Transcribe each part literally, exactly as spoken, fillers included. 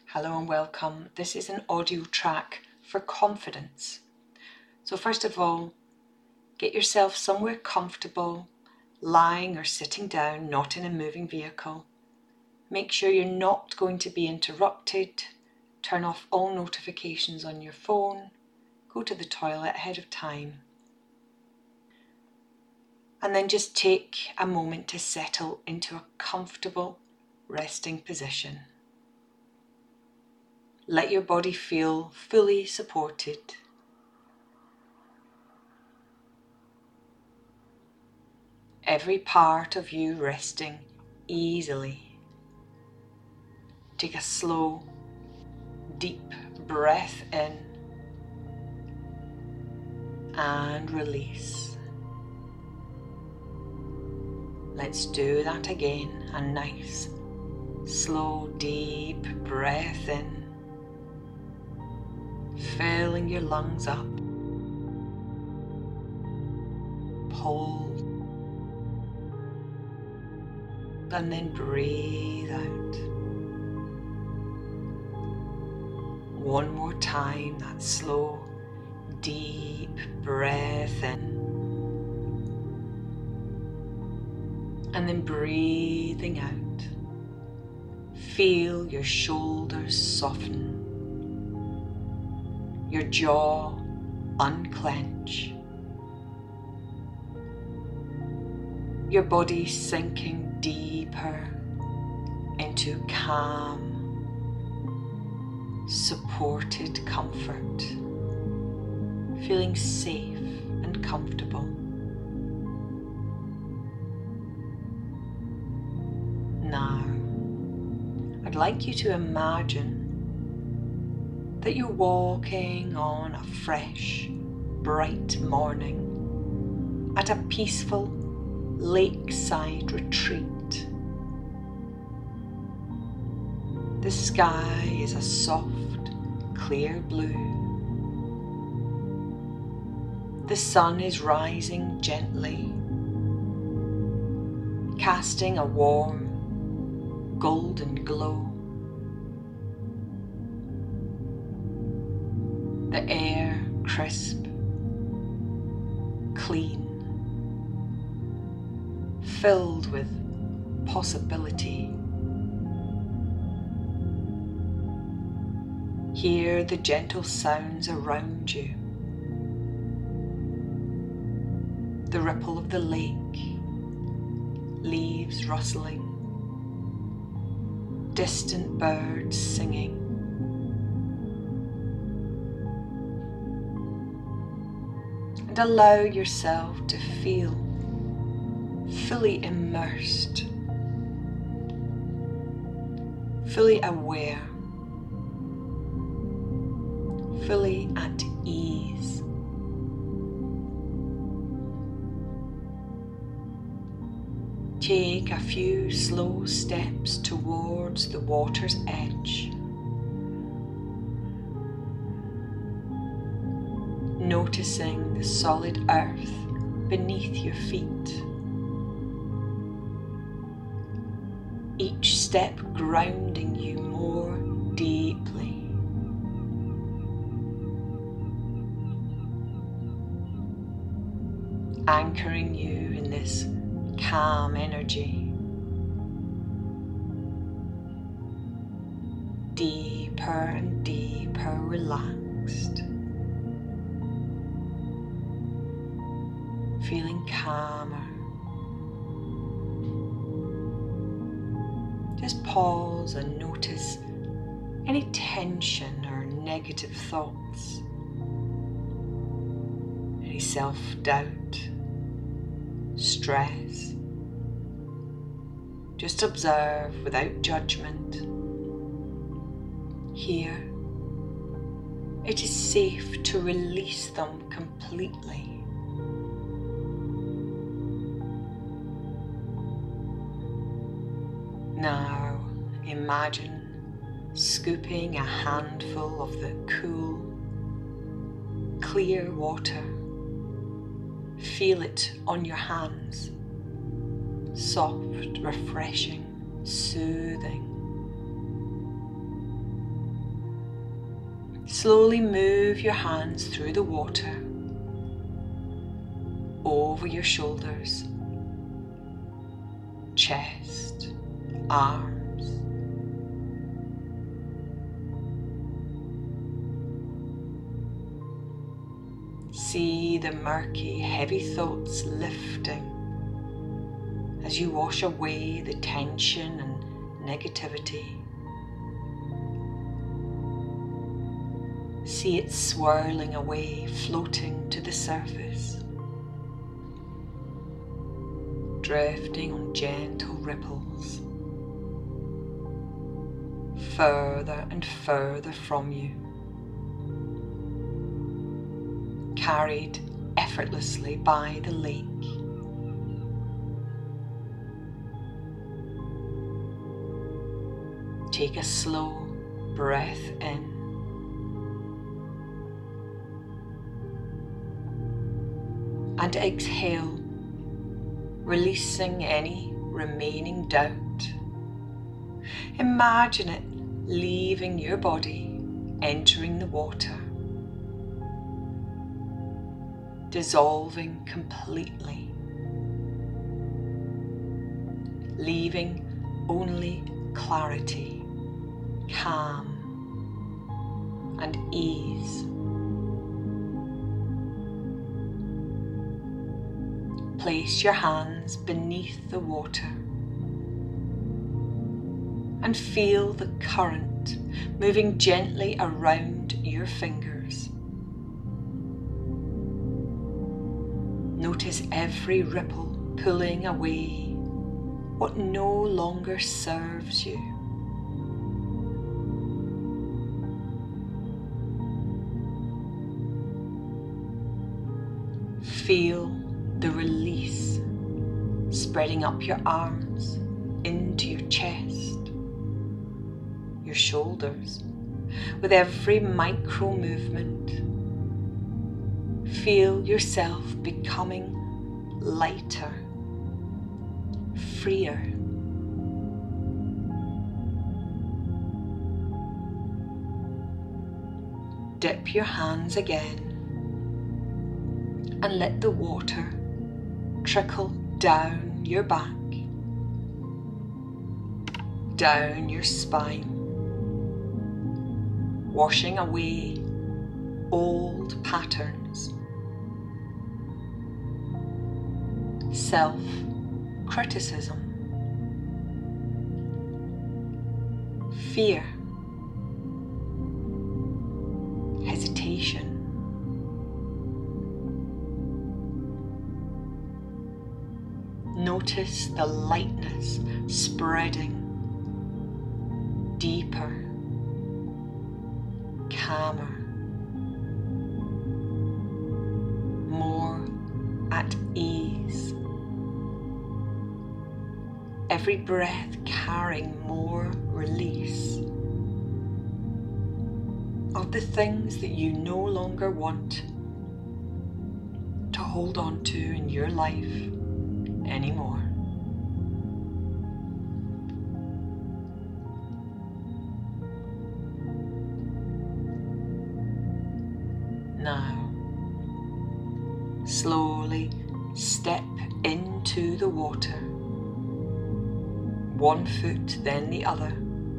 Hello and welcome. This is an audio track for confidence. So first of all, get yourself somewhere comfortable, lying or sitting down, not in a moving vehicle. Make sure you're not going to be interrupted. Turn off all notifications on your phone. Go to the toilet ahead of time. And then just take a moment to settle into a comfortable resting position. Let your body feel fully supported. Every part of you resting easily. Take a slow, deep breath in and release. Let's do that again. A nice, slow, deep breath in. Filling your lungs up. Hold. And then breathe out. One more time, that slow, deep breath in. And then breathing out. Feel your shoulders soften. Your jaw unclench. Your body sinking deeper into calm, supported comfort, feeling safe and comfortable. Now, I'd like you to imagine that you're walking on a fresh, bright morning at a peaceful lakeside retreat. The sky is a soft, clear blue. The sun is rising gently, casting a warm, golden glow. The air crisp, clean, filled with possibility. Hear the gentle sounds around you. The ripple of the lake, leaves rustling, distant birds singing. And allow yourself to feel fully immersed, fully aware, fully at ease. Take a few slow steps towards the water's edge. Noticing the solid earth beneath your feet. Each step grounding you more deeply. Anchoring you in this calm energy. Deeper and deeper relaxed. Feeling calmer. Just pause and notice any tension or negative thoughts, any self-doubt, stress. Just observe without judgment. Here, it is safe to release them completely. Now, imagine scooping a handful of the cool, clear water. Feel it on your hands. Soft, refreshing, soothing. Slowly move your hands through the water, over your shoulders, chest, arms. See the murky, heavy thoughts lifting as you wash away the tension and negativity. See it swirling away, floating to the surface, drifting on gentle ripples, further and further from you, carried effortlessly by the lake. Take a slow breath in and exhale, releasing any remaining doubt. Imagine it leaving your body, entering the water, dissolving completely, leaving only clarity, calm, and ease. Place your hands beneath the water and feel the current moving gently around your fingers. Notice every ripple pulling away what no longer serves you. Feel the release spreading up your arms into your chest, your shoulders. With every micro movement, feel yourself becoming lighter, freer. Dip your hands again and let the water trickle down your back, down your spine, washing away old patterns, self-criticism, fear, hesitation. Notice the lightness spreading deeper, calmer, more at ease. Every breath carrying more release of the things that you no longer want to hold on to in your life anymore. Now, slowly step into the water, one foot then the other.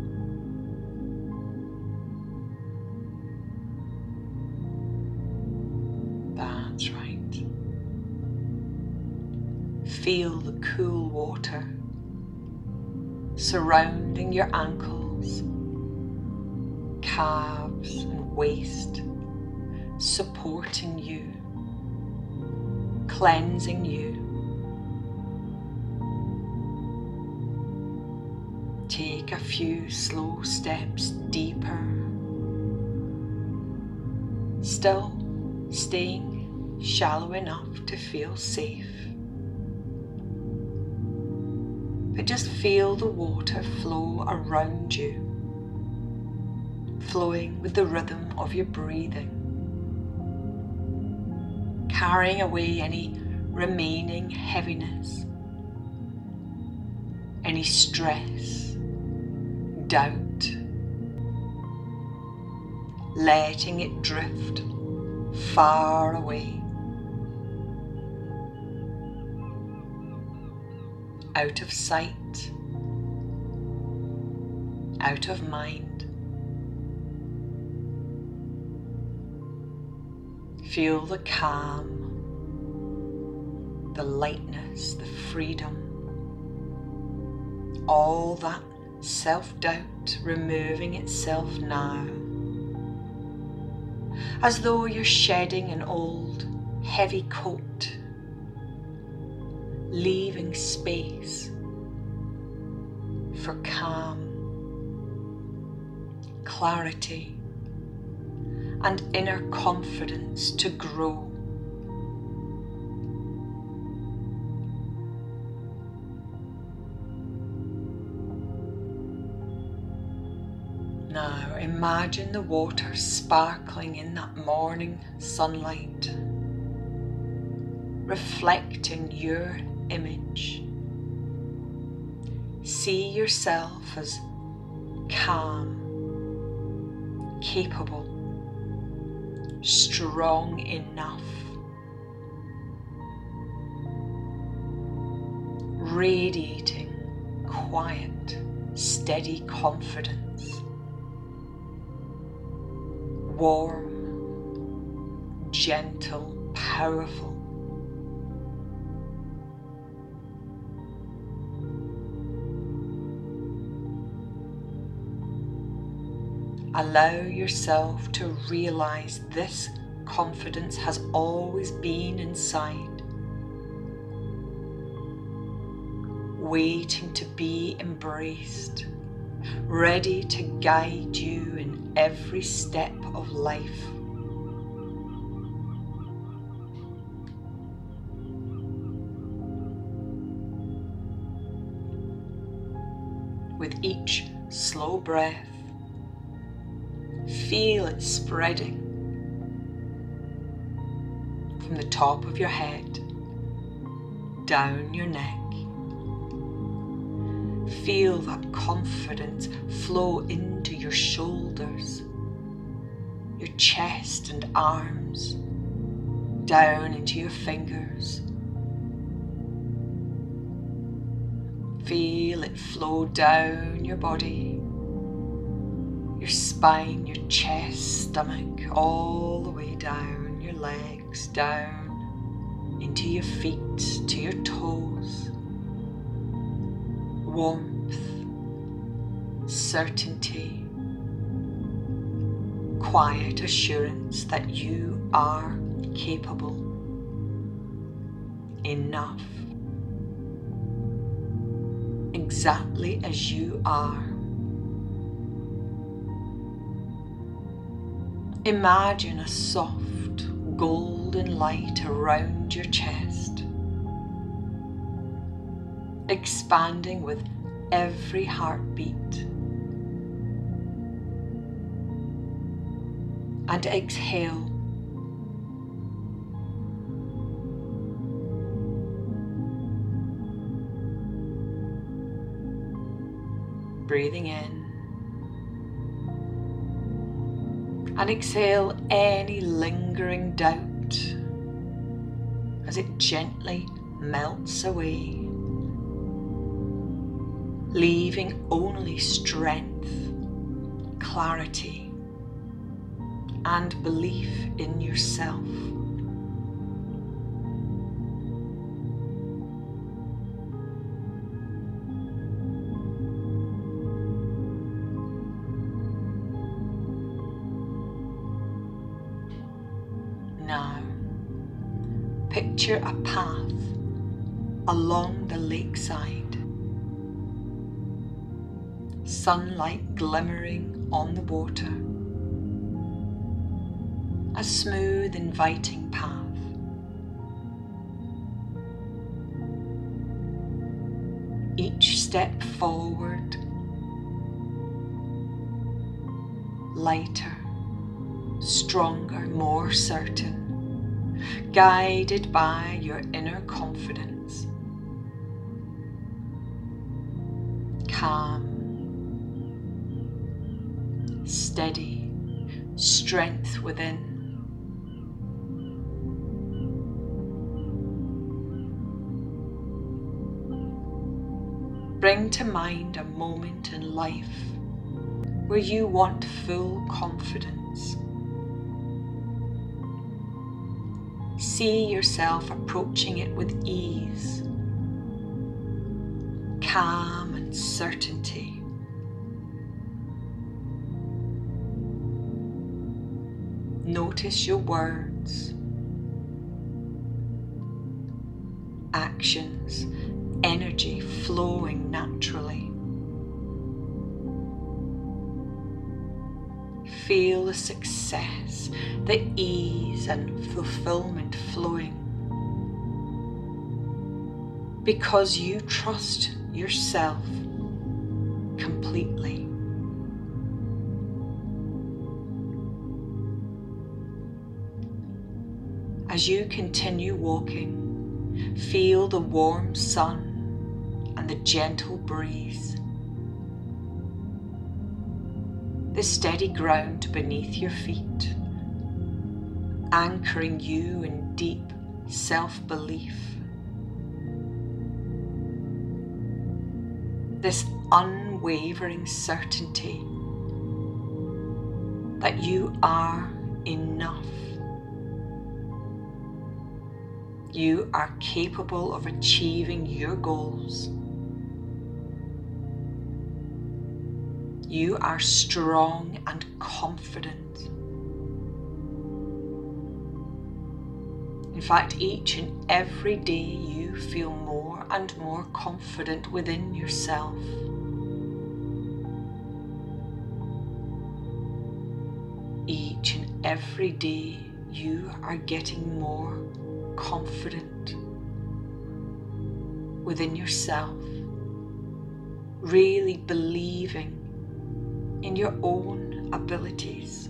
That's right. Feel the cool water surrounding your ankles, calves and waist, supporting you, cleansing you. Take a few slow steps deeper, still staying shallow enough to feel safe. But just feel the water flow around you, flowing with the rhythm of your breathing, carrying away any remaining heaviness, any stress, doubt. letting it drift far away, out of sight, out of mind. Feel the calm, the lightness, the freedom, all that self-doubt removing itself now, as though you're shedding an old, heavy coat, leaving space for calm, clarity, and inner confidence to grow. Now imagine the water sparkling in that morning sunlight, reflecting your image. See yourself as calm, capable, strong enough, radiating quiet, steady confidence, warm, gentle, powerful. Allow yourself to realize this confidence has always been inside, waiting to be embraced, ready to guide you in every step of life. With each slow breath, feel it spreading from the top of your head, down your neck. Feel that confidence flow into your shoulders, your chest and arms, down into your fingers. Feel it flow down your body, your spine, your chest, stomach, all the way down your legs, down into your feet, to your toes. Warmth, certainty, quiet assurance that you are capable, enough, exactly as you are. Imagine a soft golden light around your chest, expanding with every heartbeat, and exhale. Breathing in, and exhale any lingering doubt as it gently melts away, leaving only strength, clarity, and belief in yourself. Now, picture a path along the lakeside, sunlight glimmering on the water, a smooth, inviting path. Each step forward, lighter, stronger, more certain, guided by your inner confidence. Calm, steady, strength within. Bring to mind a moment in life where you want full confidence. See yourself approaching it with ease, calm and certainty. Notice your words, actions, energy flowing naturally. Feel the success, the ease and fulfillment flowing because you trust yourself completely. As you continue walking, feel the warm sun and the gentle breeze, the steady ground beneath your feet, anchoring you in deep self-belief. This unwavering certainty that you are enough. You are capable of achieving your goals. You are strong and confident. In fact, each and every day you feel more and more confident within yourself. Each and every day you are getting more confident within yourself, really believing in your own abilities.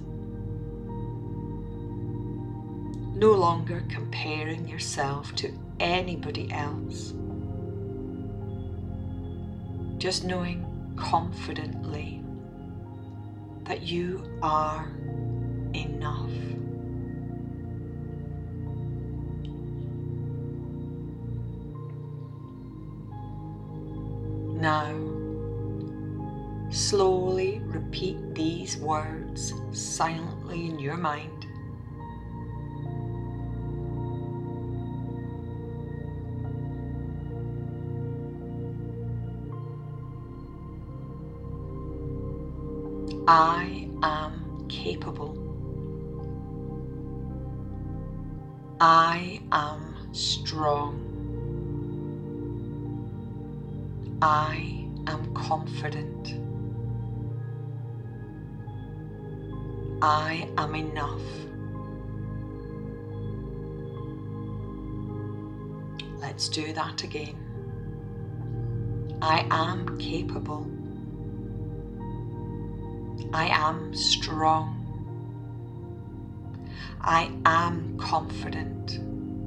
No longer comparing yourself to anybody else. Just knowing confidently that you are enough. Now, slowly repeat these words silently in your mind. I am capable. I am strong. I am confident. I am enough. Let's do that again. I am capable. I am strong. I am confident.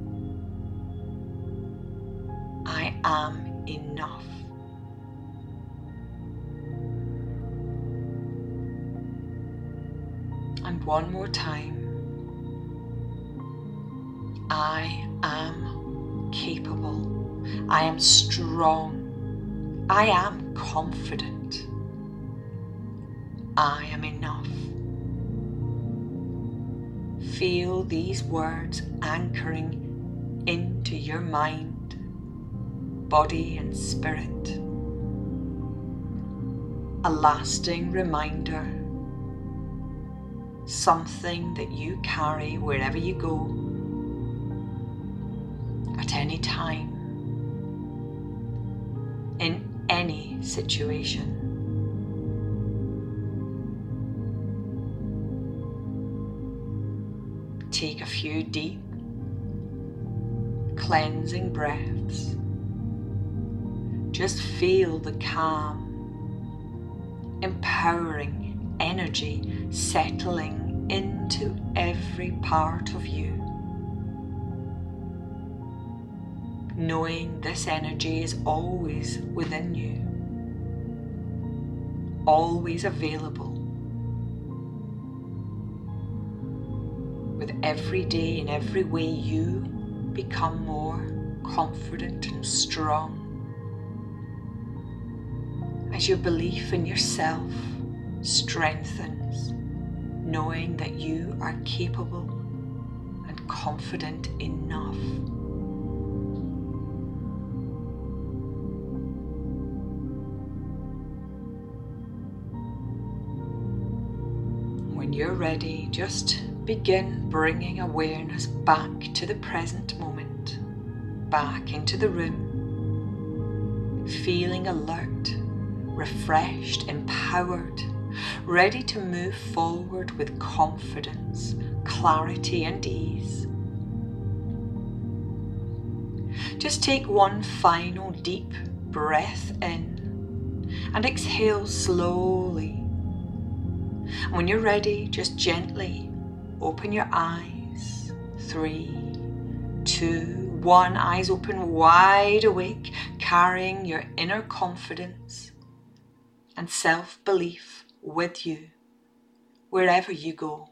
I am enough. And one more time. I am capable. I am strong. I am confident. I am enough. Feel these words anchoring into your mind, body and spirit. A lasting reminder, something that you carry wherever you go, at any time, in any situation. Take a few deep, cleansing breaths. Just feel the calm, empowering energy settling into every part of you. Knowing this energy is always within you, always available. with every day and every way you become more confident and strong. As your belief in yourself strengthens, knowing that you are capable and confident enough. When you're ready, just begin bringing awareness back to the present moment, back into the room, feeling alert, refreshed, empowered, ready to move forward with confidence, clarity and ease. Just take one final deep breath in and exhale slowly. And when you're ready, just gently open your eyes. Three, two, one. Eyes open wide awake, carrying your inner confidence and self-belief with you wherever you go.